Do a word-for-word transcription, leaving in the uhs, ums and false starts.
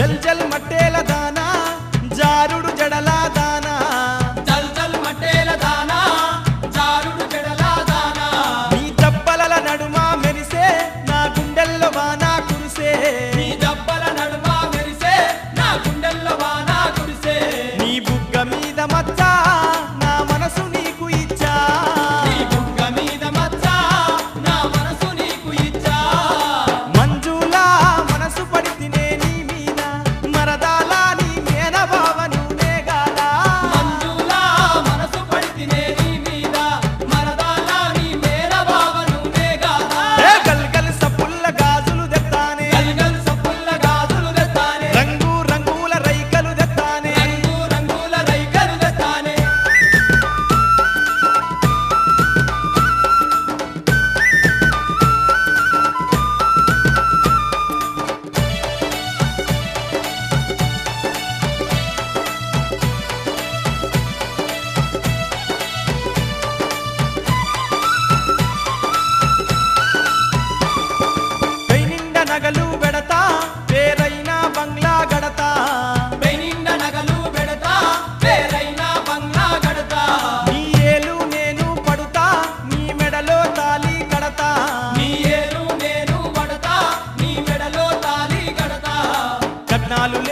జల్ జల్ మట్టేల దానా జారుడు జడల దానా జల్ జల్ మట్టేల దానా జారుడు జడల దానా నీ దబ్బల నడుమ మెరిసే నా గుండెల్లో వాన కురిసే నీ దబ్బల నడుమ మెరిసే నా గుండెల్లో వాన కురిసే నీ బుగ్గ మీద మచ్చ నా మనసు నీకు ఇచ్చా నీ బుగ్గ మీద మచ్చ నా మనసు నీకు ఇచ్చా మంజులా మనసు పడితినే నీ మీద మరదాల నీ మేన భావను నేగాదా మంజులా మనసు పడితినే నీ మీద మరదాల నీ మేర భావను నేగాదా ఏ గల్ గల్ సపుల్ల గాజులు దెత్తానే గల్ గల్ సప్పుల్ల గాజులు దెత్తానే రంగు రంగుల రైకలు దెత్తానే రంగు రంగుల రైకలు దెత్తానే కై నిండా నగలు పెడతా పేరైన బంగ్లా గడతా పెనిండ నగలు పెడతా పేరైన బంగ్లా గడతా నీ ఏలు నేను పడుతా నీ మెడలో తాలి కడతా నీ ఏరు నేను పడతా నీ మెడలో తాళి కడతా కట్నాలు